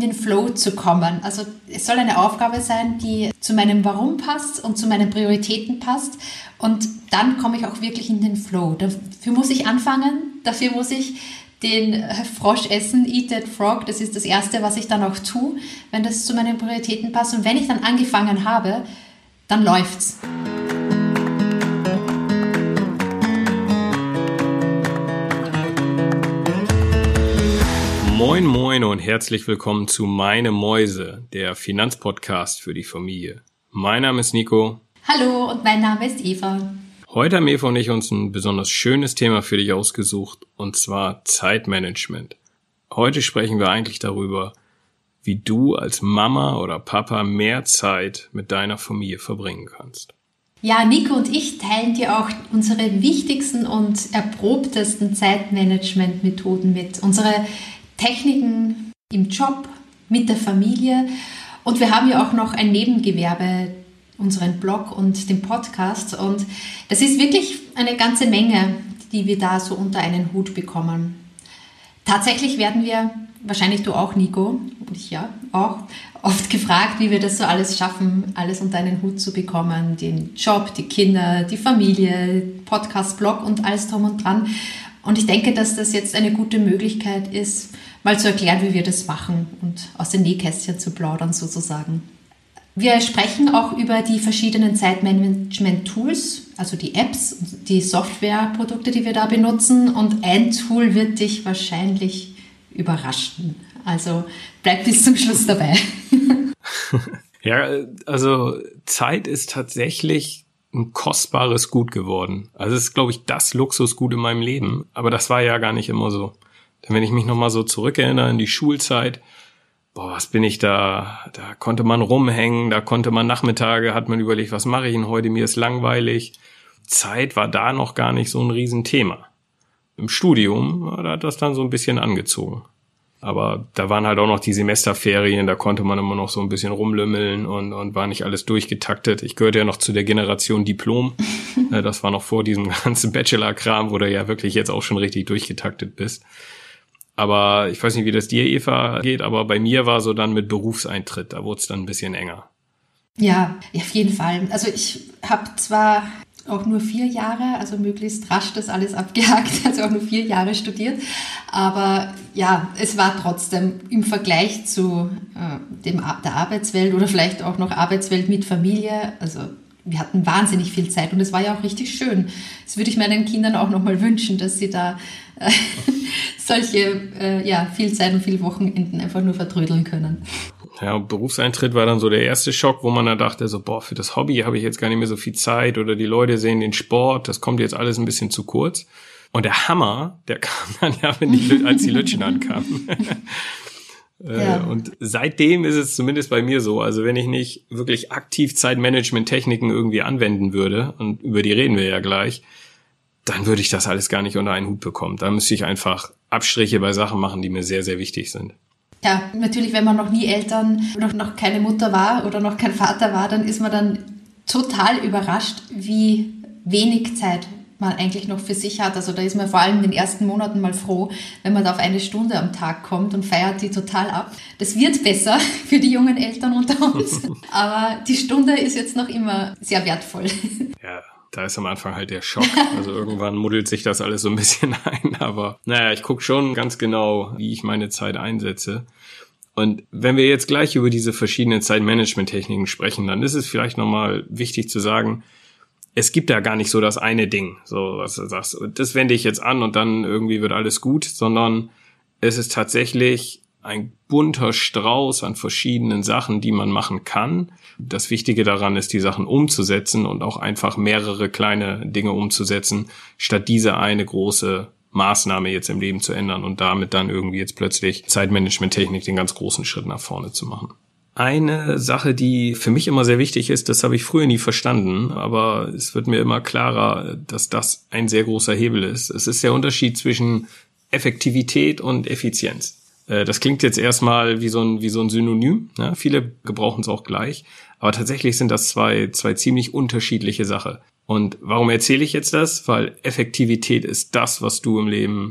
den Flow zu kommen. Also es soll eine Aufgabe sein, die zu meinem Warum passt und zu meinen Prioritäten passt. Und dann komme ich auch wirklich in den Flow. Dafür muss ich anfangen, dafür muss ich den Frosch essen, Eat That Frog. Das ist das Erste, was ich dann auch tue, wenn das zu meinen Prioritäten passt. Und wenn ich dann angefangen habe, dann läuft's. Moin moin und herzlich willkommen zu Meine Mäuse, der Finanzpodcast für die Familie. Mein Name ist Nico. Hallo und mein Name ist Eva. Heute haben Eva und ich uns ein besonders schönes Thema für dich ausgesucht, und zwar Zeitmanagement. Heute sprechen wir eigentlich darüber, wie du als Mama oder Papa mehr Zeit mit deiner Familie verbringen kannst. Ja, Nico und ich teilen dir auch unsere wichtigsten und erprobtesten Zeitmanagement-Methoden mit. Unsere Techniken im Job, mit der Familie. Und wir haben ja auch noch ein Nebengewerbe, unseren Blog und den Podcast. Und das ist wirklich eine ganze Menge, die wir da so unter einen Hut bekommen. Tatsächlich werden wir, wahrscheinlich du auch, Nico, und ich ja auch, oft gefragt, wie wir das so alles schaffen, alles unter einen Hut zu bekommen. Den Job, die Kinder, die Familie, Podcast, Blog und alles drum und dran. Und ich denke, dass das jetzt eine gute Möglichkeit ist, mal zu erklären, wie wir das machen und aus den Nähkästchen zu plaudern sozusagen. Wir sprechen auch über die verschiedenen Zeitmanagement-Tools, also die Apps, die Softwareprodukte, die wir da benutzen. Und ein Tool wird dich wahrscheinlich überraschen. Also bleib bis zum Schluss dabei. Ja, also Zeit ist tatsächlich ein kostbares Gut geworden. Also es ist, glaube ich, das Luxusgut in meinem Leben. Aber das war ja gar nicht immer so. Denn wenn ich mich nochmal so zurückerinnere an die Schulzeit, was bin ich da konnte man rumhängen, da konnte man Nachmittage, hat man überlegt, was mache ich denn heute, mir ist langweilig. Zeit war da noch gar nicht so ein Riesenthema. Im Studium, da hat das dann so ein bisschen angezogen. Aber da waren halt auch noch die Semesterferien, da konnte man immer noch so ein bisschen rumlümmeln und war nicht alles durchgetaktet. Ich gehörte ja noch zu der Generation Diplom. Das war noch vor diesem ganzen Bachelor-Kram, wo du ja wirklich jetzt auch schon richtig durchgetaktet bist. Aber ich weiß nicht, wie das dir, Eva, geht, aber bei mir war so dann mit Berufseintritt, da wurde es dann ein bisschen enger. Ja, auf jeden Fall. Also ich habe zwar auch nur 4 Jahre, also möglichst rasch das alles abgehakt, also auch nur 4 Jahre studiert, aber ja, es war trotzdem im Vergleich zu der Arbeitswelt oder vielleicht auch noch Arbeitswelt mit Familie, also wir hatten wahnsinnig viel Zeit und es war ja auch richtig schön. Das würde ich meinen Kindern auch nochmal wünschen, dass sie da solche viel Zeit und viele Wochenenden einfach nur vertrödeln können. Ja, Berufseintritt war dann so der erste Schock, wo man dann dachte, so für das Hobby habe ich jetzt gar nicht mehr so viel Zeit oder die Leute sehen den Sport, das kommt jetzt alles ein bisschen zu kurz. Und der Hammer, der kam dann ja, als die Lütchen ankamen. Ja. Und seitdem ist es zumindest bei mir so, also wenn ich nicht wirklich aktiv Zeitmanagement-Techniken irgendwie anwenden würde, und über die reden wir ja gleich, dann würde ich das alles gar nicht unter einen Hut bekommen. Da müsste ich einfach Abstriche bei Sachen machen, die mir sehr, sehr wichtig sind. Ja, natürlich, wenn man noch nie Eltern, noch keine Mutter war oder noch kein Vater war, dann ist man dann total überrascht, wie wenig Zeit man eigentlich noch für sich hat. Also da ist man vor allem in den ersten Monaten mal froh, wenn man da auf 1 Stunde am Tag kommt und feiert die total ab. Das wird besser für die jungen Eltern unter uns, aber die Stunde ist jetzt noch immer sehr wertvoll. Ja. Da ist am Anfang halt der Schock. Also irgendwann muddelt sich das alles so ein bisschen ein. Aber ich gucke schon ganz genau, wie ich meine Zeit einsetze. Und wenn wir jetzt gleich über diese verschiedenen Zeitmanagement-Techniken sprechen, dann ist es vielleicht nochmal wichtig zu sagen, es gibt da gar nicht so das eine Ding, so was du sagst, das wende ich jetzt an und dann irgendwie wird alles gut, sondern es ist tatsächlich ein bunter Strauß an verschiedenen Sachen, die man machen kann. Das Wichtige daran ist, die Sachen umzusetzen und auch einfach mehrere kleine Dinge umzusetzen, statt diese eine große Maßnahme jetzt im Leben zu ändern und damit dann irgendwie jetzt plötzlich Zeitmanagement-Technik den ganz großen Schritt nach vorne zu machen. Eine Sache, die für mich immer sehr wichtig ist, das habe ich früher nie verstanden, aber es wird mir immer klarer, dass das ein sehr großer Hebel ist. Es ist der Unterschied zwischen Effektivität und Effizienz. Das klingt jetzt erstmal wie so ein Synonym, ne? Viele gebrauchen es auch gleich, aber tatsächlich sind das zwei ziemlich unterschiedliche Sachen. Und warum erzähle ich jetzt das? Weil Effektivität ist das, was du im Leben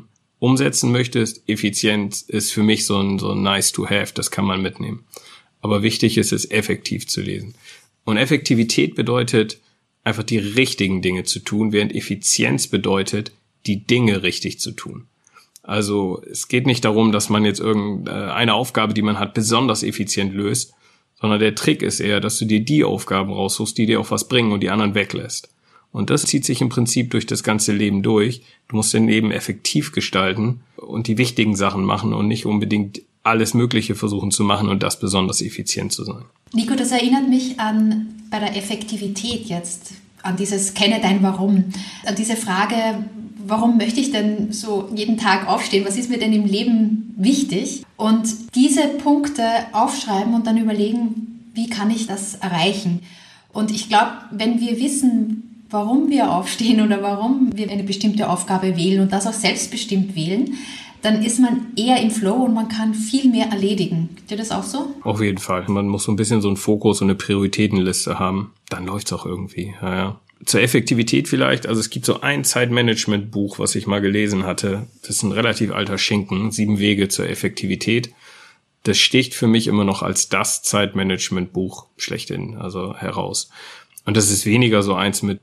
umsetzen möchtest. Effizienz ist für mich so ein nice to have, das kann man mitnehmen. Aber wichtig ist es, effektiv zu lesen. Und Effektivität bedeutet, einfach die richtigen Dinge zu tun, während Effizienz bedeutet, die Dinge richtig zu tun. Also es geht nicht darum, dass man jetzt irgendeine Aufgabe, die man hat, besonders effizient löst, sondern der Trick ist eher, dass du dir die Aufgaben raussuchst, die dir auch was bringen und die anderen weglässt. Und das zieht sich im Prinzip durch das ganze Leben durch. Du musst dein Leben effektiv gestalten und die wichtigen Sachen machen und nicht unbedingt alles Mögliche versuchen zu machen und das besonders effizient zu sein. Nico, das erinnert mich an bei der Effektivität jetzt, an dieses Kenne dein Warum, an diese Frage, warum möchte ich denn so jeden Tag aufstehen? Was ist mir denn im Leben wichtig? Und diese Punkte aufschreiben und dann überlegen, wie kann ich das erreichen? Und ich glaube, wenn wir wissen, warum wir aufstehen oder warum wir eine bestimmte Aufgabe wählen und das auch selbstbestimmt wählen, dann ist man eher im Flow und man kann viel mehr erledigen. Ist dir das auch so? Auf jeden Fall. Man muss so ein bisschen so einen Fokus und eine Prioritätenliste haben. Dann läuft's auch irgendwie. Ja. Zur Effektivität vielleicht. Also es gibt so ein Zeitmanagement-Buch, was ich mal gelesen hatte. Das ist ein relativ alter Schinken. 7 Wege zur Effektivität. Das sticht für mich immer noch als das Zeitmanagement-Buch schlechthin, also heraus. Und das ist weniger so eins mit,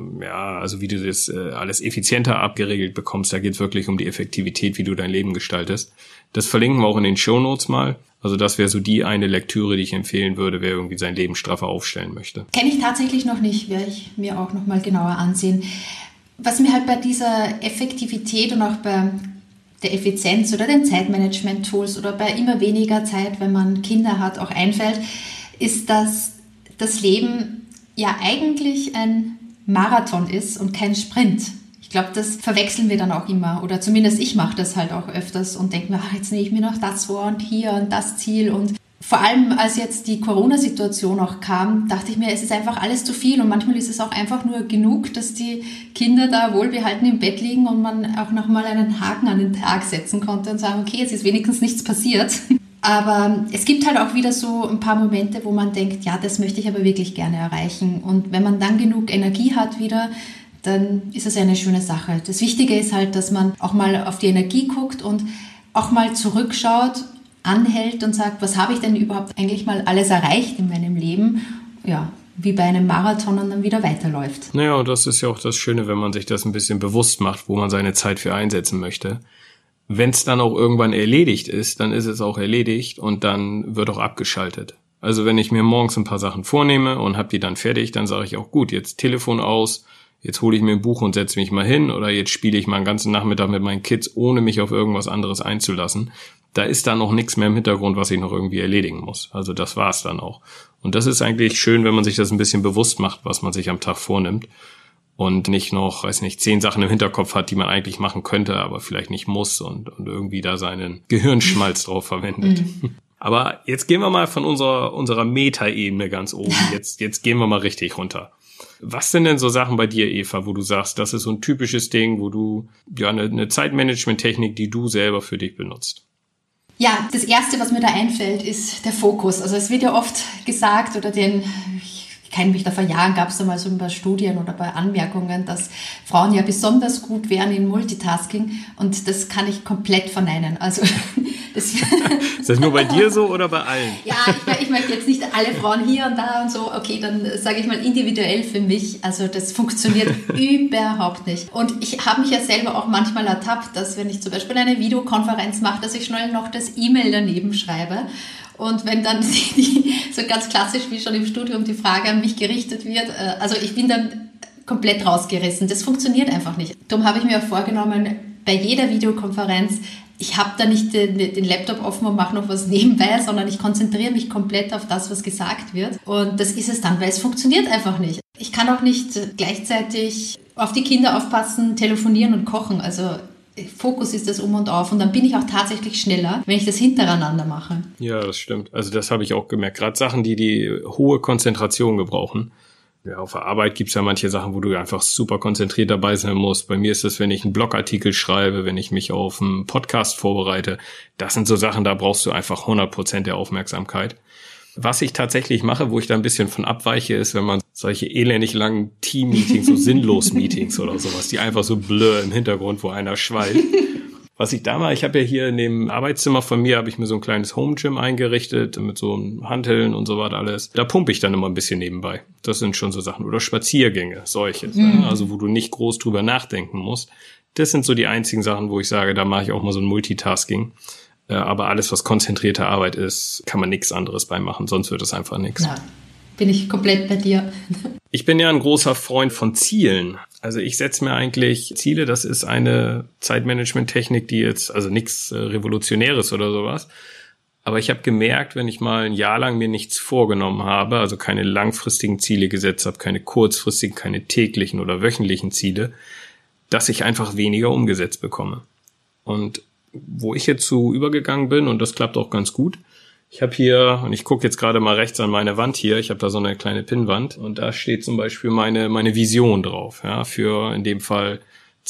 also wie du das alles effizienter abgeregelt bekommst. Da geht es wirklich um die Effektivität, wie du dein Leben gestaltest. Das verlinken wir auch in den Shownotes mal. Also das wäre so die eine Lektüre, die ich empfehlen würde, wer irgendwie sein Leben straffer aufstellen möchte. Kenne ich tatsächlich noch nicht, werde ich mir auch nochmal genauer ansehen. Was mir halt bei dieser Effektivität und auch bei der Effizienz oder den Zeitmanagement-Tools oder bei immer weniger Zeit, wenn man Kinder hat, auch einfällt, ist, dass das Leben ja eigentlich ein Marathon ist und kein Sprint. Ich glaube, das verwechseln wir dann auch immer oder zumindest ich mache das halt auch öfters und denke mir, jetzt nehme ich mir noch das vor und hier und das Ziel und vor allem als jetzt die Corona-Situation auch kam, dachte ich mir, es ist einfach alles zu viel und manchmal ist es auch einfach nur genug, dass die Kinder da wohlbehalten im Bett liegen und man auch nochmal einen Haken an den Tag setzen konnte und sagen, okay, es ist wenigstens nichts passiert. Aber es gibt halt auch wieder so ein paar Momente, wo man denkt, ja, das möchte ich aber wirklich gerne erreichen. Und wenn man dann genug Energie hat wieder, dann ist es eine schöne Sache. Das Wichtige ist halt, dass man auch mal auf die Energie guckt und auch mal zurückschaut, anhält und sagt, was habe ich denn überhaupt eigentlich mal alles erreicht in meinem Leben? Ja, wie bei einem Marathon und dann wieder weiterläuft. Naja, und das ist ja auch das Schöne, wenn man sich das ein bisschen bewusst macht, wo man seine Zeit für einsetzen möchte. Wenn es dann auch irgendwann erledigt ist, dann ist es auch erledigt und dann wird auch abgeschaltet. Also wenn ich mir morgens ein paar Sachen vornehme und habe die dann fertig, dann sage ich auch, gut, jetzt Telefon aus, jetzt hole ich mir ein Buch und setze mich mal hin oder jetzt spiele ich mal einen ganzen Nachmittag mit meinen Kids, ohne mich auf irgendwas anderes einzulassen. Da ist dann noch nichts mehr im Hintergrund, was ich noch irgendwie erledigen muss. Also das war's dann auch. Und das ist eigentlich schön, wenn man sich das ein bisschen bewusst macht, was man sich am Tag vornimmt. Und nicht noch, 10 Sachen im Hinterkopf hat, die man eigentlich machen könnte, aber vielleicht nicht muss und irgendwie da seinen Gehirnschmalz drauf verwendet. Aber jetzt gehen wir mal von unserer Meta-Ebene ganz oben. Jetzt gehen wir mal richtig runter. Was sind denn so Sachen bei dir, Eva, wo du sagst, das ist so ein typisches Ding, wo du, ja, eine Zeitmanagement-Technik, die du selber für dich benutzt? Ja, das Erste, was mir da einfällt, ist der Fokus. Also es wird ja oft gesagt ich kenne mich da vor Jahren, gab es da mal so ein paar Studien oder bei Anmerkungen, dass Frauen ja besonders gut wären in Multitasking und das kann ich komplett verneinen. Also ist das nur bei dir so oder bei allen? Ja, ich möchte jetzt nicht alle Frauen hier und da und so, okay, dann sage ich mal individuell für mich, also das funktioniert überhaupt nicht. Und ich habe mich ja selber auch manchmal ertappt, dass wenn ich zum Beispiel eine Videokonferenz mache, dass ich schnell noch das E-Mail daneben schreibe. Und wenn dann so ganz klassisch wie schon im Studium die Frage an mich gerichtet wird, also ich bin dann komplett rausgerissen. Das funktioniert einfach nicht. Darum habe ich mir auch vorgenommen, bei jeder Videokonferenz, ich habe da nicht den Laptop offen und mache noch was nebenbei, sondern ich konzentriere mich komplett auf das, was gesagt wird. Und das ist es dann, weil es funktioniert einfach nicht. Ich kann auch nicht gleichzeitig auf die Kinder aufpassen, telefonieren und kochen. Also Fokus ist das Um und Auf und dann bin ich auch tatsächlich schneller, wenn ich das hintereinander mache. Ja, das stimmt. Also das habe ich auch gemerkt. Gerade Sachen, die hohe Konzentration gebrauchen. Ja, auf der Arbeit gibt's ja manche Sachen, wo du einfach super konzentriert dabei sein musst. Bei mir ist es, wenn ich einen Blogartikel schreibe, wenn ich mich auf einen Podcast vorbereite. Das sind so Sachen, da brauchst du einfach 100% der Aufmerksamkeit. Was ich tatsächlich mache, wo ich da ein bisschen von abweiche, ist, wenn man solche elendig langen Team-Meetings, so Sinnlos-Meetings oder sowas, die einfach so blöd im Hintergrund, wo einer schwallt. Was ich da mache, ich habe ja hier in dem Arbeitszimmer von mir, habe ich mir so ein kleines Home-Gym eingerichtet mit so Hanteln und so was alles. Da pumpe ich dann immer ein bisschen nebenbei. Das sind schon so Sachen. Oder Spaziergänge, solche. Also wo du nicht groß drüber nachdenken musst. Das sind so die einzigen Sachen, wo ich sage, da mache ich auch mal so ein Multitasking. Aber alles, was konzentrierte Arbeit ist, kann man nichts anderes bei machen. Sonst wird es einfach nichts. Ja, bin ich komplett bei dir. Ich bin ja ein großer Freund von Zielen. Also ich setze mir eigentlich Ziele, das ist eine Zeitmanagement-Technik, die jetzt, also nichts Revolutionäres oder sowas. Aber ich habe gemerkt, wenn ich mal ein Jahr lang mir nichts vorgenommen habe, also keine langfristigen Ziele gesetzt habe, keine kurzfristigen, keine täglichen oder wöchentlichen Ziele, dass ich einfach weniger umgesetzt bekomme. Und wo ich jetzt so übergegangen bin, und das klappt auch ganz gut, ich habe hier, und ich gucke jetzt gerade mal rechts an meine Wand hier, ich habe da so eine kleine Pinnwand und da steht zum Beispiel meine Vision drauf, ja, für in dem Fall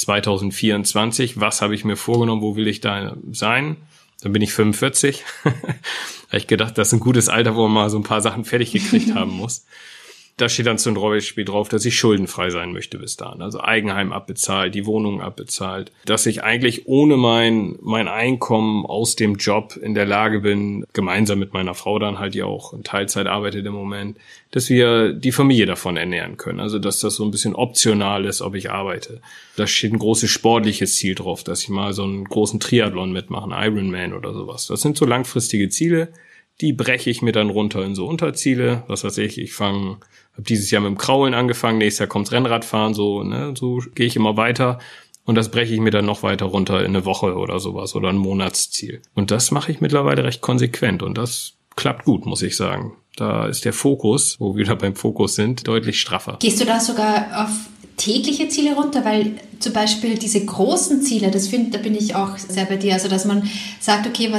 2024. Was habe ich mir vorgenommen, wo will ich da sein? Dann bin ich 45. Habe ich gedacht, das ist ein gutes Alter, wo man mal so ein paar Sachen fertig gekriegt haben muss. Da steht dann zum Beispiel drauf, dass ich schuldenfrei sein möchte bis dahin. Also Eigenheim abbezahlt, die Wohnung abbezahlt. Dass ich eigentlich ohne mein Einkommen aus dem Job in der Lage bin, gemeinsam mit meiner Frau dann halt, die auch in Teilzeit arbeitet im Moment, dass wir die Familie davon ernähren können. Also dass das so ein bisschen optional ist, ob ich arbeite. Da steht ein großes sportliches Ziel drauf, dass ich mal so einen großen Triathlon mitmache, einen Ironman oder sowas. Das sind so langfristige Ziele. Die breche ich mir dann runter in so Unterziele. Was weiß ich habe dieses Jahr mit dem Kraulen angefangen, nächstes Jahr kommt's Rennradfahren, so gehe ich immer weiter. Und das breche ich mir dann noch weiter runter in eine Woche oder sowas oder ein Monatsziel. Und das mache ich mittlerweile recht konsequent und das klappt gut, muss ich sagen. Da ist der Fokus, wo wir wieder beim Fokus sind, deutlich straffer. Gehst du da sogar auf tägliche Ziele runter? Weil zum Beispiel diese großen Ziele, da bin ich auch sehr bei dir. Also dass man sagt, okay,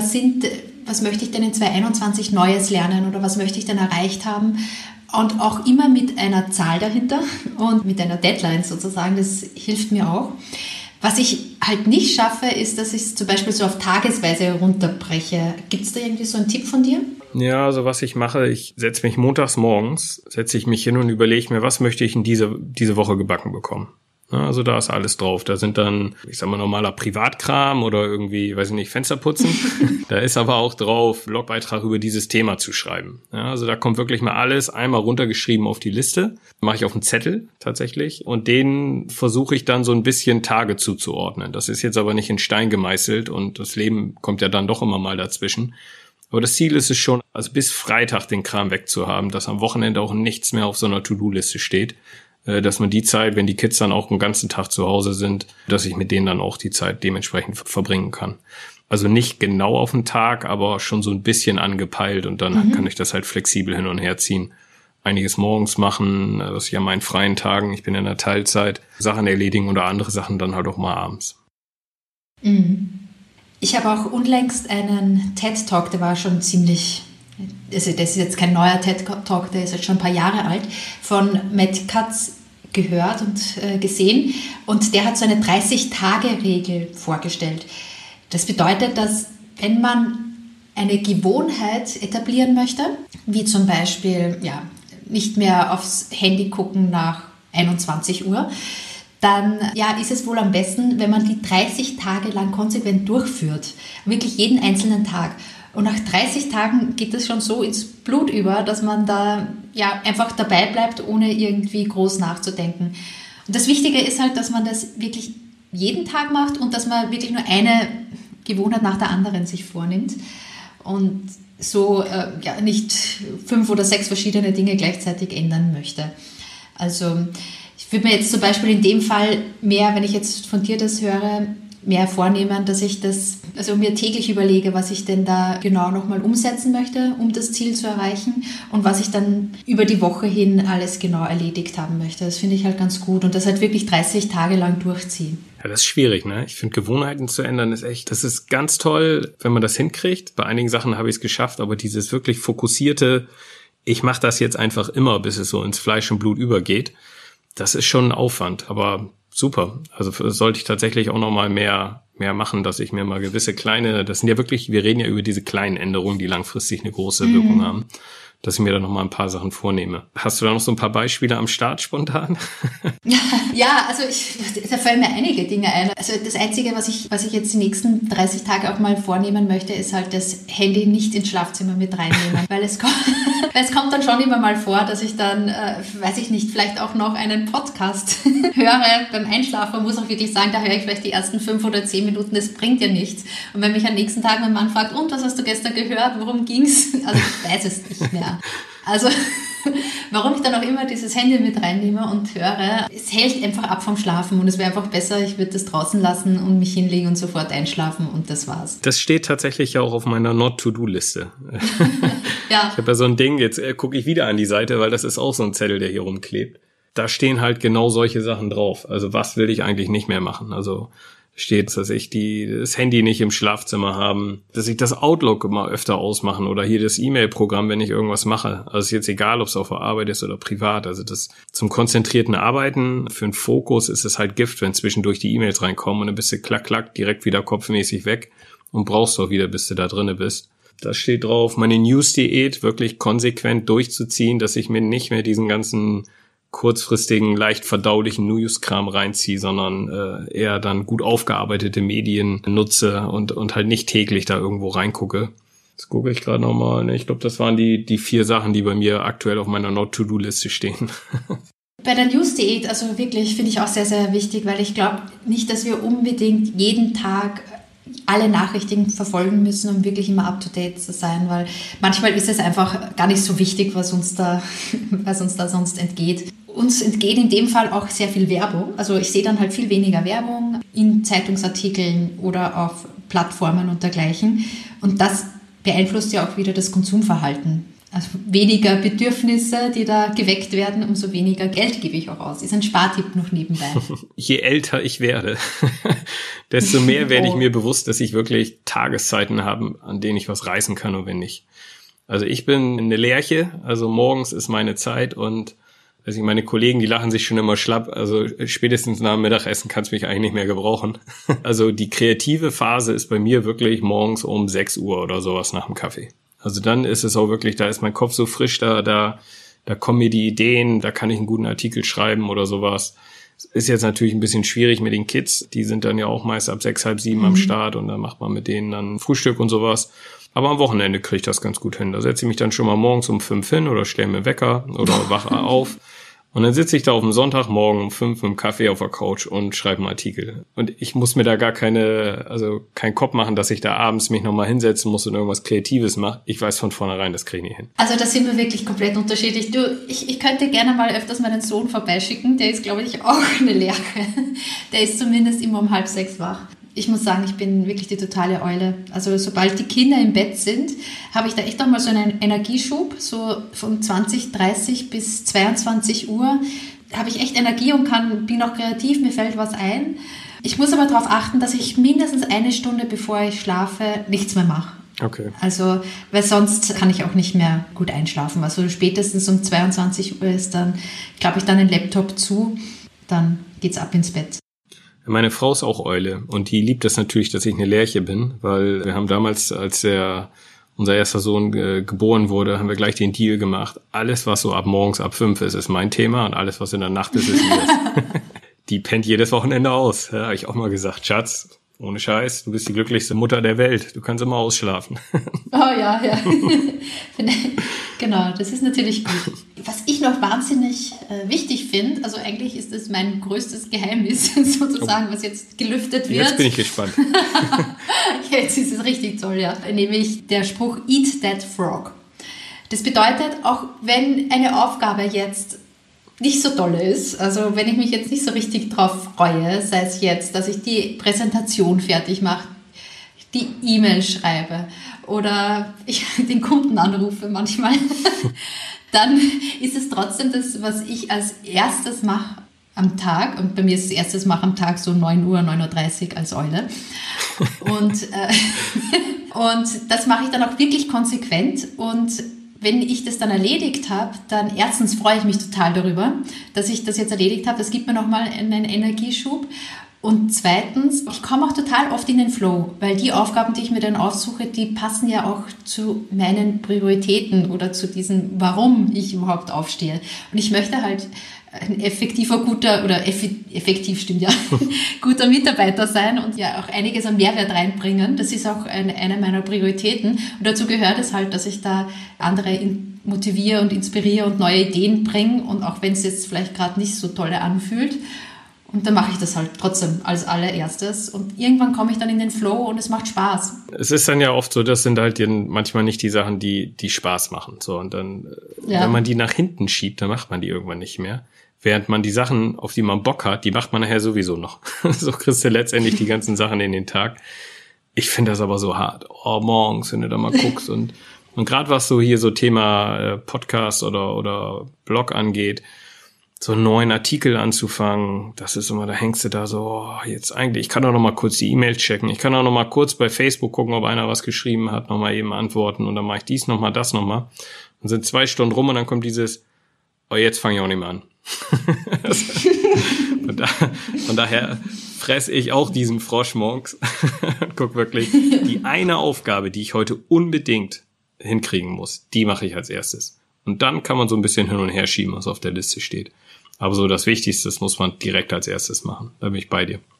was möchte ich denn in 2021 Neues lernen oder was möchte ich denn erreicht haben? Und auch immer mit einer Zahl dahinter und mit einer Deadline sozusagen, das hilft mir auch. Was ich halt nicht schaffe, ist, dass ich es zum Beispiel so auf tagesweise runterbreche. Gibt es da irgendwie so einen Tipp von dir? Ja, also was ich mache, ich setze mich montags morgens, setze ich mich hin und überlege mir, was möchte ich in diese Woche gebacken bekommen. Ja, also da ist alles drauf. Da sind dann, ich sag mal, normaler Privatkram oder irgendwie, weiß ich nicht, Fenster putzen. Da ist aber auch drauf, Blogbeitrag über dieses Thema zu schreiben. Ja, also da kommt wirklich mal alles einmal runtergeschrieben auf die Liste. Mache ich auf einen Zettel tatsächlich. Und den versuche ich dann so ein bisschen Tage zuzuordnen. Das ist jetzt aber nicht in Stein gemeißelt und das Leben kommt ja dann doch immer mal dazwischen. Aber das Ziel ist es schon, also bis Freitag den Kram wegzuhaben, dass am Wochenende auch nichts mehr auf so einer To-Do-Liste steht. Dass man die Zeit, wenn die Kids dann auch den ganzen Tag zu Hause sind, dass ich mit denen dann auch die Zeit dementsprechend verbringen kann. Also nicht genau auf den Tag, aber schon so ein bisschen angepeilt und dann kann ich das halt flexibel hin und her ziehen. Einiges morgens machen, das ist ja meinen freien Tagen, ich bin in der Teilzeit, Sachen erledigen oder andere Sachen dann halt auch mal abends. Ich habe auch unlängst einen TED-Talk, der war schon ziemlich... Also das ist jetzt kein neuer TED-Talk, der ist jetzt schon ein paar Jahre alt, von Matt Cutts gehört und gesehen. Und der hat so eine 30-Tage-Regel vorgestellt. Das bedeutet, dass wenn man eine Gewohnheit etablieren möchte, wie zum Beispiel nicht mehr aufs Handy gucken nach 21 Uhr, dann ist es wohl am besten, wenn man die 30 Tage lang konsequent durchführt. Wirklich jeden einzelnen Tag. Und nach 30 Tagen geht es schon so ins Blut über, dass man da einfach dabei bleibt, ohne irgendwie groß nachzudenken. Und das Wichtige ist halt, dass man das wirklich jeden Tag macht und dass man wirklich nur eine Gewohnheit nach der anderen sich vornimmt und so nicht 5 oder 6 verschiedene Dinge gleichzeitig ändern möchte. Also ich würde mir jetzt zum Beispiel in dem Fall mehr, wenn ich jetzt von dir das höre, mehr vornehmen, dass ich mir täglich überlege, was ich denn da genau nochmal umsetzen möchte, um das Ziel zu erreichen und was ich dann über die Woche hin alles genau erledigt haben möchte. Das finde ich halt ganz gut und das halt wirklich 30 Tage lang durchziehen. Ja, das ist schwierig, ne? Ich finde, Gewohnheiten zu ändern das ist ganz toll, wenn man das hinkriegt. Bei einigen Sachen habe ich es geschafft, aber dieses wirklich fokussierte, ich mache das jetzt einfach immer, bis es so ins Fleisch und Blut übergeht, das ist schon ein Aufwand, aber super. Also sollte ich tatsächlich auch noch mal mehr machen, dass ich mir mal gewisse kleine, das sind ja wirklich, wir reden ja über diese kleinen Änderungen, die langfristig eine große Wirkung haben, dass ich mir da nochmal ein paar Sachen vornehme. Hast du da noch so ein paar Beispiele am Start spontan? Ja, also da fallen mir einige Dinge ein. Also das Einzige, was ich jetzt die nächsten 30 Tage auch mal vornehmen möchte, ist halt das Handy nicht ins Schlafzimmer mit reinnehmen. Weil es kommt dann schon immer mal vor, dass ich dann, weiß ich nicht, vielleicht auch noch einen Podcast höre beim Einschlafen. Man muss auch wirklich sagen, da höre ich vielleicht die ersten 5 oder 10 Minuten, das bringt ja nichts. Und wenn mich am nächsten Tag mein Mann fragt, und was hast du gestern gehört, worum ging's? Also ich weiß es nicht mehr. Also, warum ich dann auch immer dieses Handy mit reinnehme und höre, es hält einfach ab vom Schlafen und es wäre einfach besser, ich würde das draußen lassen und mich hinlegen und sofort einschlafen und das war's. Das steht tatsächlich auch auf meiner Not-to-Do-Liste. Ja. Ich habe ja so ein Ding, jetzt gucke ich wieder an die Seite, weil das ist auch so ein Zettel, der hier rumklebt. Da stehen halt genau solche Sachen drauf. Also was will ich eigentlich nicht mehr machen? Also steht, dass ich das Handy nicht im Schlafzimmer haben, dass ich das Outlook mal öfter ausmachen oder hier das E-Mail-Programm, wenn ich irgendwas mache. Also ist jetzt egal, ob es auf der Arbeit ist oder privat. Also das zum konzentrierten Arbeiten, für einen Fokus ist es halt Gift, wenn zwischendurch die E-Mails reinkommen und dann bist du klack, klack, direkt wieder kopfmäßig weg und brauchst auch wieder, bis du da drinne bist. Da steht drauf, meine News-Diät wirklich konsequent durchzuziehen, dass ich mir nicht mehr diesen ganzen kurzfristigen, leicht verdaulichen News-Kram reinziehe, sondern eher dann gut aufgearbeitete Medien nutze und halt nicht täglich da irgendwo reingucke. Jetzt gucke ich gerade nochmal. Ich glaube, das waren die 4 Sachen, die bei mir aktuell auf meiner Not-to-Do-Liste stehen. Bei der News-Diät, also wirklich, finde ich auch sehr, sehr wichtig, weil ich glaube nicht, dass wir unbedingt jeden Tag alle Nachrichten verfolgen müssen, um wirklich immer up-to-date zu sein, weil manchmal ist es einfach gar nicht so wichtig, was uns da sonst entgeht. Uns entgeht in dem Fall auch sehr viel Werbung. Also ich sehe dann halt viel weniger Werbung in Zeitungsartikeln oder auf Plattformen und dergleichen. Und das beeinflusst ja auch wieder das Konsumverhalten. Also weniger Bedürfnisse, die da geweckt werden, umso weniger Geld gebe ich auch aus. Ist ein Spartipp noch nebenbei. Je älter ich werde, desto mehr werde ich mir bewusst, dass ich wirklich Tageszeiten habe, an denen ich was reißen kann und wenn nicht. Also ich bin eine Lerche, also morgens ist meine Zeit und also meine Kollegen, die lachen sich schon immer schlapp, also spätestens nach dem Mittagessen kannst du mich eigentlich nicht mehr gebrauchen. Also die kreative Phase ist bei mir wirklich morgens um 6 Uhr oder sowas nach dem Kaffee. Also dann ist es auch wirklich, da ist mein Kopf so frisch, da kommen mir die Ideen, da kann ich einen guten Artikel schreiben oder sowas. Ist jetzt natürlich ein bisschen schwierig mit den Kids, die sind dann ja auch meist ab 6, halb 7 am Start und dann macht man mit denen dann Frühstück und sowas. Aber am Wochenende kriege ich das ganz gut hin. Da setze ich mich dann schon mal morgens um 5 hin oder stelle mir Wecker oder wache auf. Und dann sitze ich da auf dem Sonntagmorgen um 5 mit dem Kaffee auf der Couch und schreibe einen Artikel. Und ich muss mir da gar keinen Kopf machen, dass ich da abends mich nochmal hinsetzen muss und irgendwas Kreatives mache. Ich weiß von vornherein, das kriege ich nicht hin. Also da sind wir wirklich komplett unterschiedlich. Ich könnte gerne mal öfters meinen Sohn vorbeischicken. Der ist, glaube ich, auch eine Lerche. Der ist zumindest immer um 5:30 wach. Ich muss sagen, ich bin wirklich die totale Eule. Also sobald die Kinder im Bett sind, habe ich da echt nochmal so einen Energieschub, so von 20:30 bis 22 Uhr habe ich echt Energie und bin noch kreativ, mir fällt was ein. Ich muss aber darauf achten, dass ich mindestens 1 Stunde, bevor ich schlafe, nichts mehr mache. Okay. Also, weil sonst kann ich auch nicht mehr gut einschlafen. Also spätestens um 22 Uhr ist dann, glaube ich, dann ein Laptop zu, dann geht's ab ins Bett. Meine Frau ist auch Eule und die liebt es natürlich, dass ich eine Lerche bin, weil wir haben damals, als unser erster Sohn geboren wurde, haben wir gleich den Deal gemacht. Alles, was so ab morgens ab 5 ist mein Thema und alles, was in der Nacht ist ihres. Die pennt jedes Wochenende aus. Ja, habe ich auch mal gesagt, Schatz, ohne Scheiß, du bist die glücklichste Mutter der Welt. Du kannst immer ausschlafen. Oh ja. Genau, das ist natürlich gut. Was ich noch wahnsinnig wichtig finde, also eigentlich ist das mein größtes Geheimnis sozusagen, was jetzt gelüftet wird. Jetzt bin ich gespannt. Jetzt ist es richtig toll, ja. Nämlich der Spruch Eat that frog. Das bedeutet, auch wenn eine Aufgabe jetzt nicht so toll ist, also wenn ich mich jetzt nicht so richtig drauf freue, sei es jetzt, dass ich die Präsentation fertig mache, die E-Mail schreibe oder ich den Kunden anrufe manchmal, dann ist es trotzdem das, was ich als erstes mache am Tag. Und bei mir ist das erstes Mal am Tag so 9 Uhr, 9:30 Uhr als Eule. Und das mache ich dann auch wirklich konsequent. Und wenn ich das dann erledigt habe, dann erstens freue ich mich total darüber, dass ich das jetzt erledigt habe. Das gibt mir nochmal einen Energieschub. Und zweitens, ich komme auch total oft in den Flow, weil die Aufgaben, die ich mir dann aussuche, die passen ja auch zu meinen Prioritäten oder zu diesem, warum ich überhaupt aufstehe. Und ich möchte halt ein effektiv stimmt ja, guter Mitarbeiter sein und ja auch einiges an Mehrwert reinbringen. Das ist auch eine meiner Prioritäten. Und dazu gehört es halt, dass ich da andere motiviere und inspiriere und neue Ideen bringe. Und auch wenn es jetzt vielleicht gerade nicht so toll anfühlt. Und dann mache ich das halt trotzdem als allererstes. Und irgendwann komme ich dann in den Flow und es macht Spaß. Es ist dann ja oft so, das sind halt manchmal nicht die Sachen, die Spaß machen. So, und dann, wenn man die nach hinten schiebt, dann macht man die irgendwann nicht mehr. Während man die Sachen, auf die man Bock hat, die macht man nachher sowieso noch. So kriegst du letztendlich die ganzen Sachen in den Tag. Ich finde das aber so hart. Oh, morgens, wenn du da mal guckst. Und gerade was so hier so Thema Podcast oder Blog angeht, so einen neuen Artikel anzufangen, das ist immer, da hängst du da so, jetzt eigentlich, ich kann auch noch mal kurz die E-Mails checken, ich kann auch noch mal kurz bei Facebook gucken, ob einer was geschrieben hat, noch mal eben antworten und dann mache ich dies noch mal, das noch mal. Dann sind 2 Stunden rum und dann kommt dieses, oh, jetzt fange ich auch nicht mehr an. Von daher fresse ich auch diesen Frosch morgens und guck wirklich, die eine Aufgabe, die ich heute unbedingt hinkriegen muss, die mache ich als erstes. Und dann kann man so ein bisschen hin und her schieben, was auf der Liste steht. Aber so das Wichtigste, das muss man direkt als erstes machen. Da bin ich bei dir.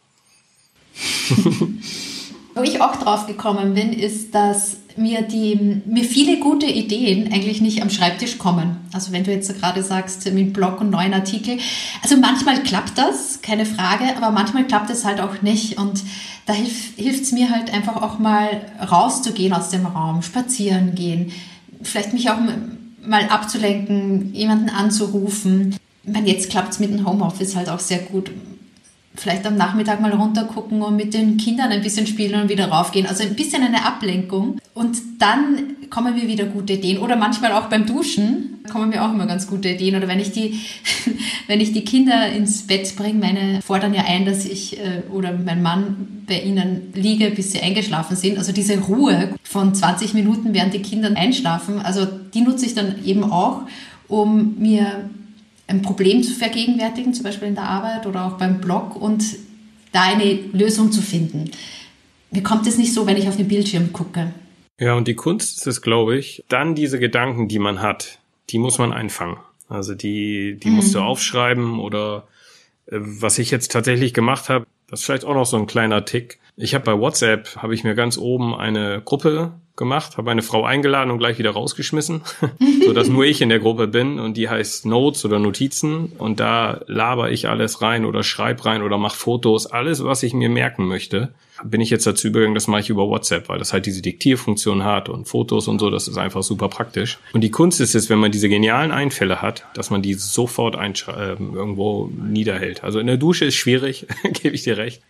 Wo ich auch drauf gekommen bin, ist, dass mir viele gute Ideen eigentlich nicht am Schreibtisch kommen. Also wenn du jetzt gerade sagst, mit Blog und neuen Artikel. Also manchmal klappt das, keine Frage, aber manchmal klappt es halt auch nicht. Und da hilft es mir halt einfach auch mal rauszugehen aus dem Raum, spazieren gehen, vielleicht mich auch mal abzulenken, jemanden anzurufen. Ich meine, jetzt klappt es mit dem Homeoffice halt auch sehr gut. Vielleicht am Nachmittag mal runtergucken und mit den Kindern ein bisschen spielen und wieder raufgehen. Also ein bisschen eine Ablenkung. Und dann kommen mir wieder gute Ideen. Oder manchmal auch beim Duschen kommen mir auch immer ganz gute Ideen. Oder wenn ich die Kinder ins Bett bringe, meine fordern ja ein, dass ich oder mein Mann bei ihnen liege, bis sie eingeschlafen sind. Also diese Ruhe von 20 Minuten, während die Kinder einschlafen, also die nutze ich dann eben auch, um mir ein Problem zu vergegenwärtigen, zum Beispiel in der Arbeit oder auch beim Blog und da eine Lösung zu finden. Mir kommt es nicht so, wenn ich auf den Bildschirm gucke. Ja, und die Kunst ist es, glaube ich, dann diese Gedanken, die man hat, die muss man einfangen. Also die musst du aufschreiben oder was ich jetzt tatsächlich gemacht habe, das ist vielleicht auch noch so ein kleiner Tick. Ich habe bei WhatsApp, habe ich mir ganz oben eine Gruppe gemacht, habe eine Frau eingeladen und gleich wieder rausgeschmissen, so dass nur ich in der Gruppe bin und die heißt Notes oder Notizen und da laber ich alles rein oder schreib rein oder mach Fotos, alles, was ich mir merken möchte. Bin ich jetzt dazu übergegangen, das mache ich über WhatsApp, weil das halt diese Diktierfunktion hat und Fotos und so, das ist einfach super praktisch. Und die Kunst ist es, wenn man diese genialen Einfälle hat, dass man die sofort irgendwo niederhält. Also in der Dusche ist schwierig, gebe ich dir recht.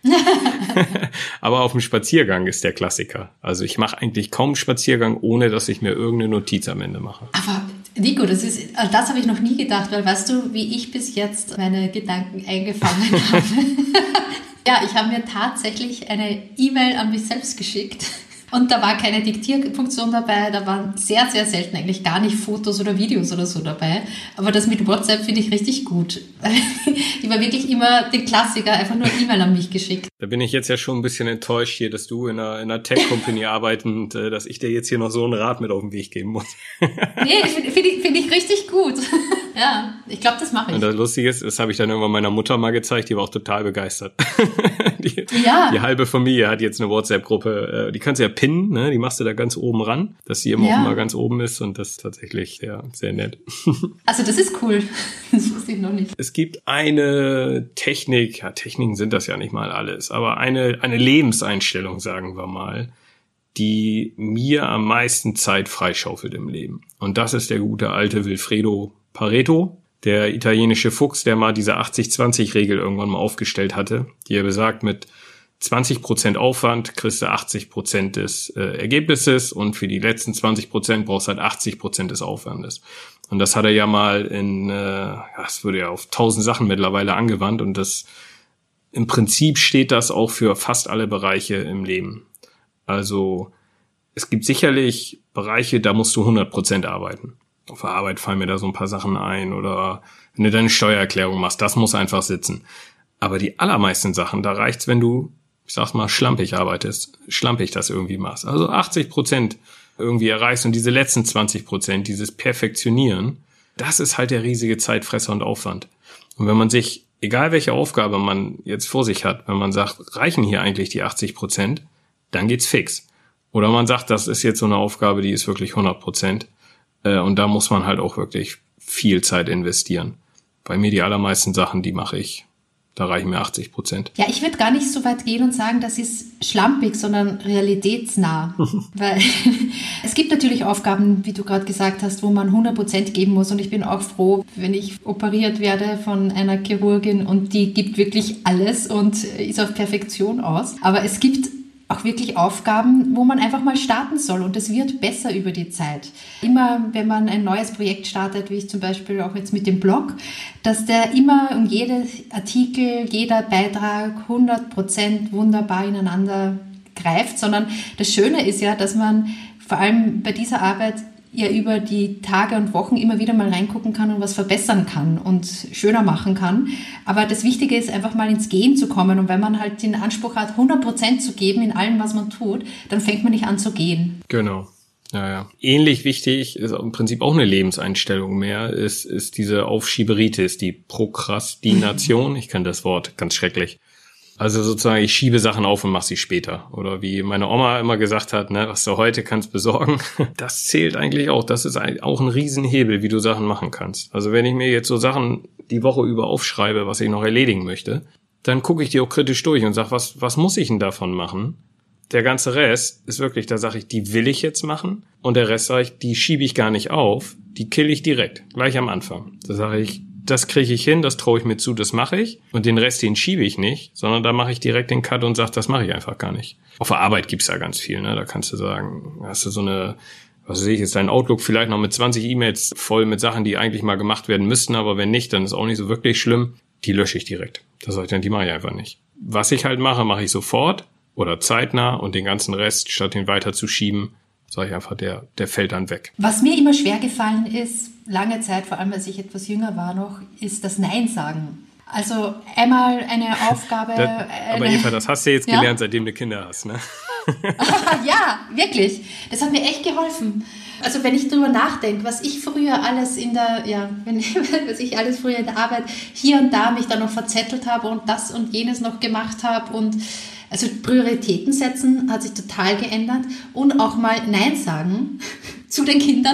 Aber auf dem Spaziergang ist der Klassiker. Also ich mache eigentlich kaum Spaziergang, ohne dass ich mir irgendeine Notiz am Ende mache. Aber Nico, das habe ich noch nie gedacht, weil weißt du, wie ich bis jetzt meine Gedanken eingefangen habe? Ja, ich habe mir tatsächlich eine E-Mail an mich selbst geschickt und da war keine Diktierfunktion dabei, da waren sehr, sehr selten eigentlich gar nicht Fotos oder Videos oder so dabei, aber das mit WhatsApp finde ich richtig gut. Ich war wirklich immer den Klassiker, einfach nur E-Mail an mich geschickt. Da bin ich jetzt ja schon ein bisschen enttäuscht hier, dass du in einer Tech-Company arbeitend, dass ich dir jetzt hier noch so einen Rat mit auf den Weg geben muss. Nee, find ich richtig gut. Ja, ich glaube, das mache ich. Und das Lustige ist, das habe ich dann irgendwann meiner Mutter mal gezeigt, die war auch total begeistert. Die halbe Familie hat jetzt eine WhatsApp-Gruppe, die kannst du ja pinnen, ne? Die machst du da ganz oben ran, dass sie immer auch mal ganz oben ist und das ist tatsächlich sehr nett. Also das ist cool, das wusste ich noch nicht. Es gibt eine Technik, ja, Techniken sind das ja nicht mal alles, aber eine Lebenseinstellung, sagen wir mal, die mir am meisten Zeit freischaufelt im Leben. Und das ist der gute alte Vilfredo Pareto, der italienische Fuchs, der mal diese 80-20-Regel irgendwann mal aufgestellt hatte, die er besagt, mit 20% Aufwand kriegst du 80% des Ergebnisses und für die letzten 20% brauchst du halt 80% des Aufwandes. Und das hat er ja mal das wurde ja auf 1000 Sachen mittlerweile angewandt und das im Prinzip steht das auch für fast alle Bereiche im Leben. Also es gibt sicherlich Bereiche, da musst du 100% arbeiten. Auf der Arbeit fallen mir da so ein paar Sachen ein oder wenn du deine Steuererklärung machst, das muss einfach sitzen. Aber die allermeisten Sachen, da reicht's, wenn du, ich sag's mal, schlampig arbeitest, schlampig das irgendwie machst. Also 80% irgendwie erreichst und diese letzten 20%, dieses Perfektionieren, das ist halt der riesige Zeitfresser und Aufwand. Und wenn man sich, egal welche Aufgabe man jetzt vor sich hat, wenn man sagt, reichen hier eigentlich die 80%, dann geht's fix. Oder man sagt, das ist jetzt so eine Aufgabe, die ist wirklich 100%. Und da muss man halt auch wirklich viel Zeit investieren. Bei mir die allermeisten Sachen, die mache ich, da reichen mir 80%. Ja, ich würde gar nicht so weit gehen und sagen, das ist schlampig, sondern realitätsnah. Weil es gibt natürlich Aufgaben, wie du gerade gesagt hast, wo man 100% geben muss. Und ich bin auch froh, wenn ich operiert werde von einer Chirurgin und die gibt wirklich alles und ist auf Perfektion aus. Aber es gibt auch wirklich Aufgaben, wo man einfach mal starten soll und es wird besser über die Zeit. Immer, wenn man ein neues Projekt startet, wie ich zum Beispiel auch jetzt mit dem Blog, dass der immer um jeden Artikel, jeder Beitrag 100% wunderbar ineinander greift, sondern das Schöne ist ja, dass man vor allem bei dieser Arbeit ja über die Tage und Wochen immer wieder mal reingucken kann und was verbessern kann und schöner machen kann. Aber das Wichtige ist einfach mal ins Gehen zu kommen. Und wenn man halt den Anspruch hat, 100% zu geben in allem, was man tut, dann fängt man nicht an zu gehen. Genau. Ja. Ähnlich wichtig ist im Prinzip auch eine Lebenseinstellung mehr, ist diese Aufschieberitis, die Prokrastination. Ich kenne das Wort, ganz schrecklich. Also sozusagen, ich schiebe Sachen auf und mache sie später. Oder wie meine Oma immer gesagt hat, ne, was du heute kannst besorgen, das zählt eigentlich auch. Das ist auch ein Riesenhebel, wie du Sachen machen kannst. Also wenn ich mir jetzt so Sachen die Woche über aufschreibe, was ich noch erledigen möchte, dann gucke ich die auch kritisch durch und sage, was muss ich denn davon machen? Der ganze Rest ist wirklich, da sage ich, die will ich jetzt machen. Und der Rest sage ich, die schiebe ich gar nicht auf, die kill ich direkt, gleich am Anfang. Da sage ich, das kriege ich hin, das traue ich mir zu, das mache ich. Und den Rest, den schiebe ich nicht, sondern da mache ich direkt den Cut und sage, das mache ich einfach gar nicht. Auf der Arbeit gibt's ja ganz viel, ne? Da kannst du sagen, hast du so eine, was weiß ich, ist dein Outlook vielleicht noch mit 20 E-Mails voll mit Sachen, die eigentlich mal gemacht werden müssten, aber wenn nicht, dann ist auch nicht so wirklich schlimm. Die lösche ich direkt. Das sage ich dann, die mache ich einfach nicht. Was ich halt mache, mache ich sofort oder zeitnah und den ganzen Rest, statt ihn weiter zu schieben, sage ich einfach, der fällt dann weg. Was mir immer schwer gefallen ist, lange Zeit, vor allem als ich etwas jünger war noch, ist das Nein sagen. Also einmal eine Aufgabe... aber Eva, das hast du jetzt gelernt, seitdem du Kinder hast, ne? Ja, wirklich. Das hat mir echt geholfen. Also wenn ich drüber nachdenke, was ich früher alles was ich alles früher in der Arbeit hier und da mich dann noch verzettelt habe und das und jenes noch gemacht habe und also Prioritäten setzen hat sich total geändert und auch mal Nein sagen zu den Kindern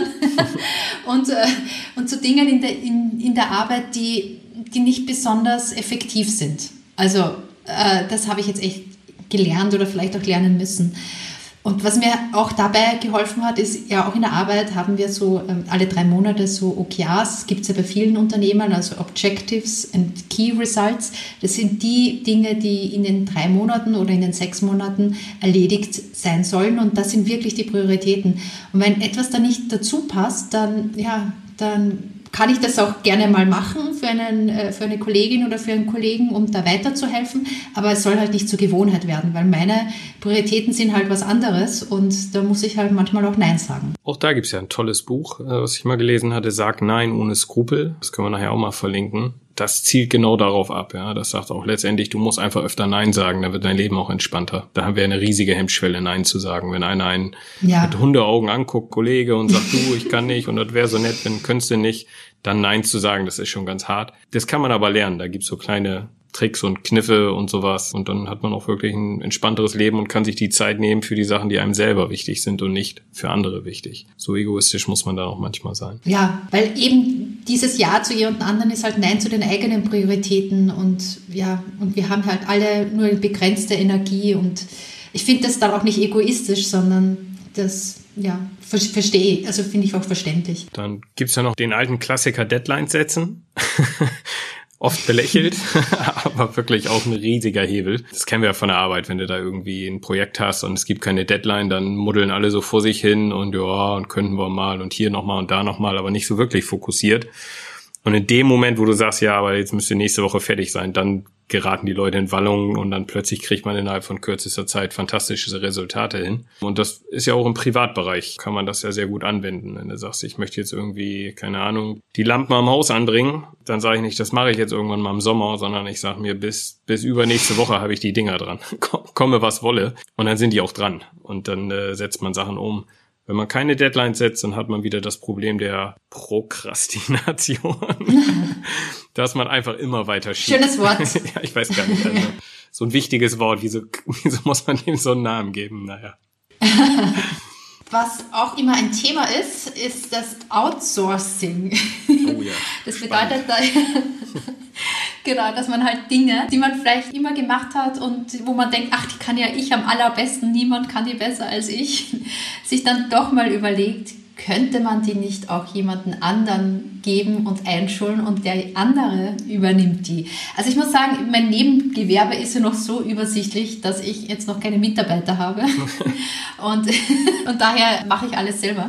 und zu Dingen in der Arbeit, die nicht besonders effektiv sind. Also das habe ich jetzt echt gelernt oder vielleicht auch lernen müssen. Und was mir auch dabei geholfen hat, ist ja auch in der Arbeit haben wir so alle 3 Monate so OKRs, das gibt es ja bei vielen Unternehmen, also Objectives and Key Results. Das sind die Dinge, die in den 3 Monaten oder in den 6 Monaten erledigt sein sollen und das sind wirklich die Prioritäten. Und wenn etwas da nicht dazu passt, dann kann ich das auch gerne mal machen für eine Kollegin oder für einen Kollegen, um da weiterzuhelfen. Aber es soll halt nicht zur Gewohnheit werden, weil meine Prioritäten sind halt was anderes und da muss ich halt manchmal auch Nein sagen. Auch da gibt's ja ein tolles Buch, was ich mal gelesen hatte, Sag Nein ohne Skrupel. Das können wir nachher auch mal verlinken. Das zielt genau darauf ab, ja. Das sagt auch letztendlich, du musst einfach öfter Nein sagen, dann wird dein Leben auch entspannter. Da haben wir eine riesige Hemmschwelle, Nein zu sagen. Wenn einer einen mit Hundeaugen anguckt, Kollege, und sagt, du, ich kann nicht und das wäre so nett, wenn könntest du nicht, dann Nein zu sagen, das ist schon ganz hart. Das kann man aber lernen. Da gibt's so kleine Tricks und Kniffe und sowas. Und dann hat man auch wirklich ein entspannteres Leben und kann sich die Zeit nehmen für die Sachen, die einem selber wichtig sind und nicht für andere wichtig. So egoistisch muss man da auch manchmal sein. Ja, weil eben dieses Ja zu jemand anderen ist halt Nein zu den eigenen Prioritäten und wir haben halt alle nur eine begrenzte Energie und ich finde das dann auch nicht egoistisch, sondern das, verstehe ich, also finde ich auch verständlich. Dann gibt's ja noch den alten Klassiker Deadlines setzen. Oft belächelt, aber wirklich auch ein riesiger Hebel. Das kennen wir ja von der Arbeit, wenn du da irgendwie ein Projekt hast und es gibt keine Deadline, dann muddeln alle so vor sich hin und und könnten wir mal und hier nochmal und da nochmal, aber nicht so wirklich fokussiert. Und in dem Moment, wo du sagst, ja, aber jetzt müsste nächste Woche fertig sein, dann geraten die Leute in Wallungen und dann plötzlich kriegt man innerhalb von kürzester Zeit fantastische Resultate hin. Und das ist ja auch im Privatbereich, kann man das ja sehr gut anwenden. Wenn du sagst, ich möchte jetzt irgendwie, keine Ahnung, die Lampen am Haus anbringen, dann sage ich nicht, das mache ich jetzt irgendwann mal im Sommer, sondern ich sage mir, bis übernächste Woche habe ich die Dinger dran. Komme, was wolle. Und dann sind die auch dran. Und dann setzt man Sachen um. Wenn man keine Deadlines setzt, dann hat man wieder das Problem der Prokrastination. Dass man einfach immer weiter schiebt. Schönes Wort. Ja, ich weiß gar nicht. Also, so ein wichtiges Wort. Wieso muss man dem so einen Namen geben? Naja. Was auch immer ein Thema ist das Outsourcing. Oh ja. Das bedeutet, genau, dass man halt Dinge, die man vielleicht immer gemacht hat und wo man denkt, ach, die kann ja ich am allerbesten, niemand kann die besser als ich, sich dann doch mal überlegt, könnte man die nicht auch jemanden anderen geben und einschulen und der andere übernimmt die. Also ich muss sagen, mein Nebengewerbe ist ja noch so übersichtlich, dass ich jetzt noch keine Mitarbeiter habe und daher mache ich alles selber.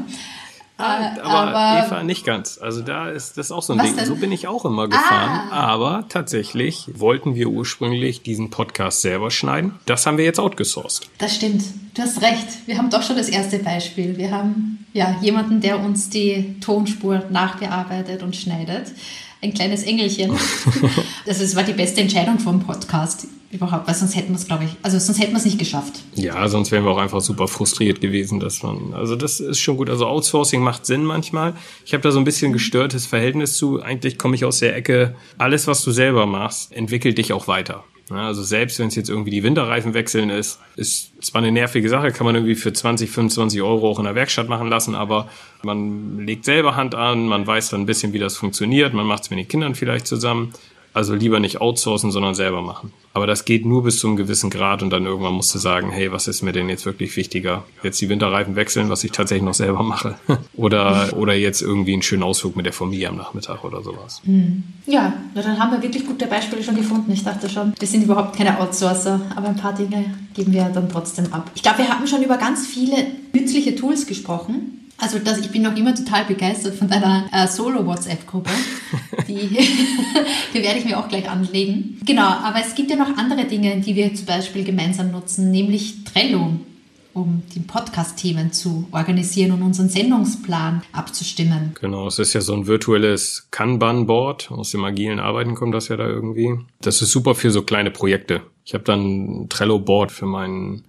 Aber Eva, nicht ganz. Also da ist das auch so ein Ding. Denn? So bin ich auch immer gefahren. Aber tatsächlich wollten wir ursprünglich diesen Podcast selber schneiden. Das haben wir jetzt outgesourced. Das stimmt. Du hast recht. Wir haben doch schon das erste Beispiel. Wir haben jemanden, der uns die Tonspur nachbearbeitet und schneidet. Ein kleines Engelchen. Das war die beste Entscheidung vom Podcast überhaupt, weil sonst hätten wir es, glaube ich, sonst hätten wir es nicht geschafft. Ja, sonst wären wir auch einfach super frustriert gewesen, also das ist schon gut. Also Outsourcing macht Sinn manchmal. Ich habe da so ein bisschen gestörtes Verhältnis zu. Eigentlich komme ich aus der Ecke, alles, was du selber machst, entwickelt dich auch weiter. Ja, also selbst wenn es jetzt irgendwie die Winterreifen wechseln ist zwar eine nervige Sache, kann man irgendwie für 20, 25 Euro auch in der Werkstatt machen lassen, aber man legt selber Hand an, man weiß dann ein bisschen, wie das funktioniert, man macht es mit den Kindern vielleicht zusammen. Also lieber nicht outsourcen, sondern selber machen. Aber das geht nur bis zu einem gewissen Grad und dann irgendwann musst du sagen, hey, was ist mir denn jetzt wirklich wichtiger? Jetzt die Winterreifen wechseln, was ich tatsächlich noch selber mache. Oder jetzt irgendwie einen schönen Ausflug mit der Familie am Nachmittag oder sowas. Ja, dann haben wir wirklich gute Beispiele schon gefunden. Ich dachte schon, wir sind überhaupt keine Outsourcer, aber ein paar Dinge geben wir dann trotzdem ab. Ich glaube, wir haben schon über ganz viele nützliche Tools gesprochen. Also ich bin noch immer total begeistert von deiner Solo-WhatsApp-Gruppe. Die werde ich mir auch gleich anlegen. Genau, aber es gibt ja noch andere Dinge, die wir zum Beispiel gemeinsam nutzen, nämlich Trello, um die Podcast-Themen zu organisieren und unseren Sendungsplan abzustimmen. Genau, es ist ja so ein virtuelles Kanban-Board. Aus dem agilen Arbeiten kommt das ja da irgendwie. Das ist super für so kleine Projekte. Ich habe dann ein Trello-Board für mein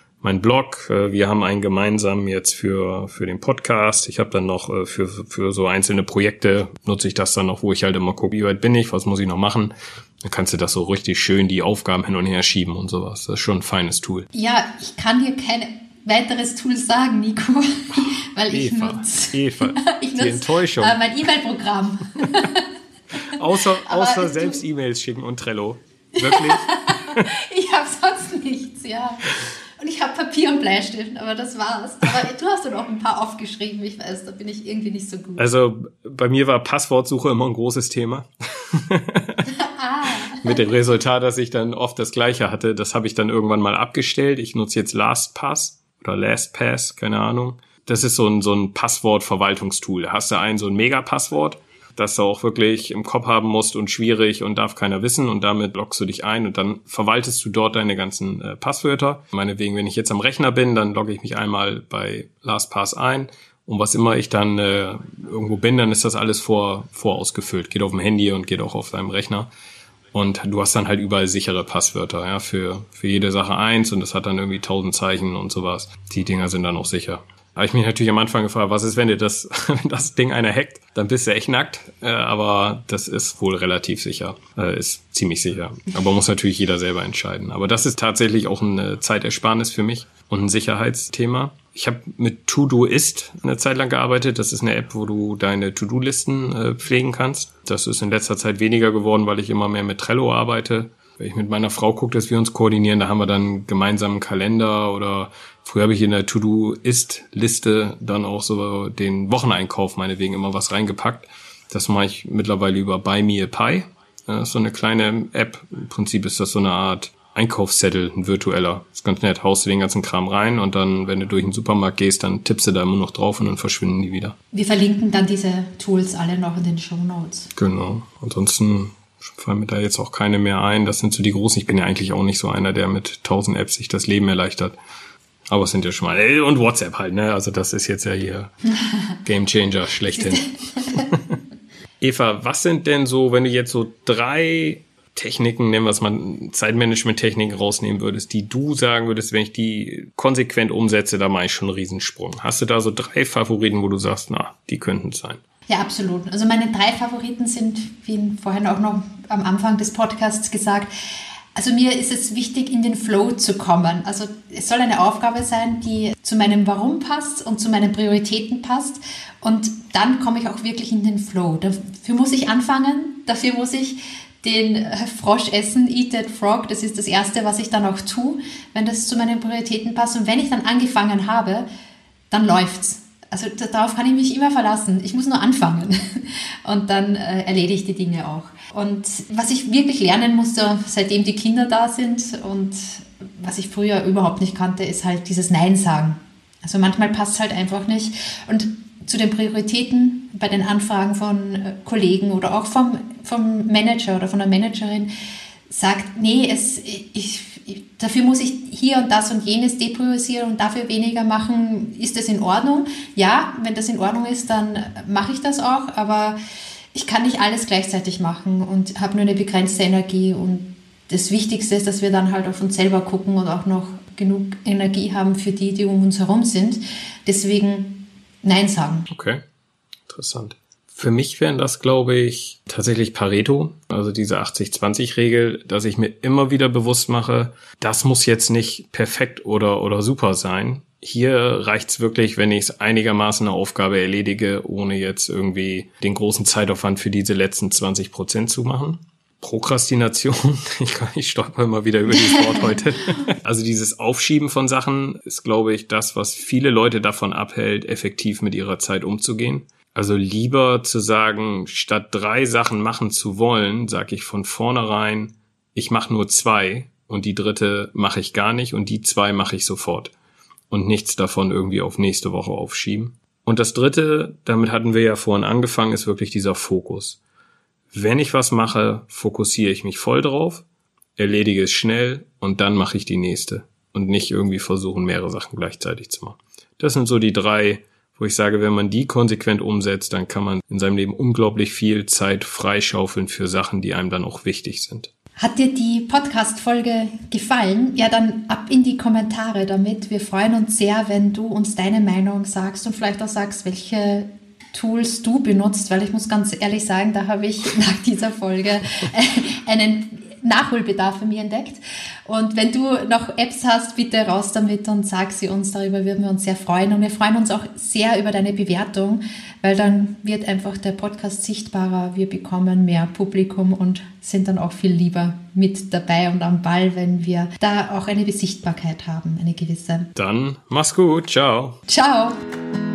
Blog. Wir haben einen gemeinsam jetzt für den Podcast. Ich habe dann noch für so einzelne Projekte nutze ich das dann noch, wo ich halt immer gucke, wie weit bin ich, was muss ich noch machen. Dann kannst du das so richtig schön die Aufgaben hin und her schieben und sowas. Das ist schon ein feines Tool. Ja, ich kann dir kein weiteres Tool sagen, Nico, weil ich nutze die Enttäuschung. Mein E-Mail-Programm. außer selbst E-Mails schicken und Trello. Wirklich? Ich habe sonst nichts, ja. Und ich habe Papier und Bleistift, aber das war's. Aber du hast ja noch ein paar aufgeschrieben, ich weiß, da bin ich irgendwie nicht so gut. Also bei mir war Passwortsuche immer ein großes Thema. Mit dem Resultat, dass ich dann oft das Gleiche hatte. Das habe ich dann irgendwann mal abgestellt. Ich nutze jetzt LastPass oder LastPass, keine Ahnung. Das ist so ein Passwortverwaltungstool. Da hast du so ein Mega-Passwort, das du auch wirklich im Kopf haben musst und schwierig und darf keiner wissen und damit loggst du dich ein und dann verwaltest du dort deine ganzen Passwörter. Meinetwegen, wenn ich jetzt am Rechner bin, dann logge ich mich einmal bei LastPass ein und was immer ich dann irgendwo bin, dann ist das alles vorausgefüllt. Geht auf dem Handy und geht auch auf deinem Rechner. Und du hast dann halt überall sichere Passwörter, ja, für jede Sache eins und das hat dann irgendwie 1000 Zeichen und sowas. Die Dinger sind dann auch sicher. Habe ich mich natürlich am Anfang gefragt, was ist, wenn das Ding einer hackt, dann bist du echt nackt. Aber das ist wohl relativ sicher, ist ziemlich sicher. Aber muss natürlich jeder selber entscheiden. Aber das ist tatsächlich auch eine Zeitersparnis für mich und ein Sicherheitsthema. Ich habe mit Todoist eine Zeit lang gearbeitet. Das ist eine App, wo du deine To-Do-Listen pflegen kannst. Das ist in letzter Zeit weniger geworden, weil ich immer mehr mit Trello arbeite. Wenn ich mit meiner Frau gucke, dass wir uns koordinieren, da haben wir dann gemeinsam einen Kalender oder früher habe ich in der To-Do-Ist-Liste dann auch so den Wocheneinkauf meinetwegen immer was reingepackt. Das mache ich mittlerweile über Buy Me a Pie. Das ist so eine kleine App. Im Prinzip ist das so eine Art Einkaufszettel, ein virtueller. Das ist ganz nett. Haust du den ganzen Kram rein und dann, wenn du durch den Supermarkt gehst, dann tippst du da immer noch drauf und dann verschwinden die wieder. Wir verlinken dann diese Tools alle noch in den Shownotes. Genau. Ansonsten fallen mir da jetzt auch keine mehr ein. Das sind so die großen. Ich bin ja eigentlich auch nicht so einer, der mit 1000 Apps sich das Leben erleichtert. Aber es sind ja schon mal. Und WhatsApp halt, ne? Also das ist jetzt ja hier Gamechanger schlechthin. Eva, was sind denn so, wenn du jetzt so 3 Techniken, nennen wir es mal Zeitmanagement-Techniken rausnehmen würdest, die du sagen würdest, wenn ich die konsequent umsetze, da mache ich schon einen Riesensprung. Hast du da so 3 Favoriten, wo du sagst, na, die könnten es sein? Ja, absolut. Also meine 3 Favoriten sind, wie vorhin auch noch am Anfang des Podcasts gesagt, also mir ist es wichtig, in den Flow zu kommen. Also es soll eine Aufgabe sein, die zu meinem Warum passt und zu meinen Prioritäten passt. Und dann komme ich auch wirklich in den Flow. Dafür muss ich anfangen, dafür muss ich den Frosch essen, Eat That Frog. Das ist das Erste, was ich dann auch tue, wenn das zu meinen Prioritäten passt. Und wenn ich dann angefangen habe, dann läuft's. Also darauf kann ich mich immer verlassen. Ich muss nur anfangen und dann erledige ich die Dinge auch. Und was ich wirklich lernen musste, seitdem die Kinder da sind und was ich früher überhaupt nicht kannte, ist halt dieses Nein sagen. Also manchmal passt es halt einfach nicht. Und zu den Prioritäten bei den Anfragen von Kollegen oder auch vom Manager oder von der Managerin sagt, nee, dafür muss ich hier und das und jenes depriorisieren und dafür weniger machen. Ist das in Ordnung? Ja, wenn das in Ordnung ist, dann mache ich das auch, aber ich kann nicht alles gleichzeitig machen und habe nur eine begrenzte Energie. Und das Wichtigste ist, dass wir dann halt auf uns selber gucken und auch noch genug Energie haben für die um uns herum sind. Deswegen Nein sagen. Okay, interessant. Für mich wären das, glaube ich, tatsächlich Pareto, also diese 80-20-Regel, dass ich mir immer wieder bewusst mache, das muss jetzt nicht perfekt oder super sein. Hier reicht's wirklich, wenn ich ich eine Aufgabe erledige, ohne jetzt irgendwie den großen Zeitaufwand für diese letzten 20% zu machen. Prokrastination, ich stolper immer wieder über dieses Wort heute. Also dieses Aufschieben von Sachen ist, glaube ich, das, was viele Leute davon abhält, effektiv mit ihrer Zeit umzugehen. Also lieber zu sagen, statt 3 Sachen machen zu wollen, sage ich von vornherein, ich mache nur 2 und die 3. mache ich gar nicht und die 2 mache ich sofort. Und nichts davon irgendwie auf nächste Woche aufschieben. Und das 3., damit hatten wir ja vorhin angefangen, ist wirklich dieser Fokus. Wenn ich was mache, fokussiere ich mich voll drauf, erledige es schnell und dann mache ich die nächste. Und nicht irgendwie versuchen, mehrere Sachen gleichzeitig zu machen. Das sind so die 3, wo ich sage, wenn man die konsequent umsetzt, dann kann man in seinem Leben unglaublich viel Zeit freischaufeln für Sachen, die einem dann auch wichtig sind. Hat dir die Podcast-Folge gefallen? Ja, dann ab in die Kommentare damit. Wir freuen uns sehr, wenn du uns deine Meinung sagst und vielleicht auch sagst, welche Tools du benutzt, weil ich muss ganz ehrlich sagen, da habe ich nach dieser Folge einen Nachholbedarf für mich entdeckt. Und wenn du noch Apps hast, bitte raus damit und sag sie uns, darüber würden wir uns sehr freuen. Und wir freuen uns auch sehr über deine Bewertung, weil dann wird einfach der Podcast sichtbarer, wir bekommen mehr Publikum und sind dann auch viel lieber mit dabei und am Ball, wenn wir da auch eine Sichtbarkeit haben, eine gewisse. Dann mach's gut, ciao. Ciao.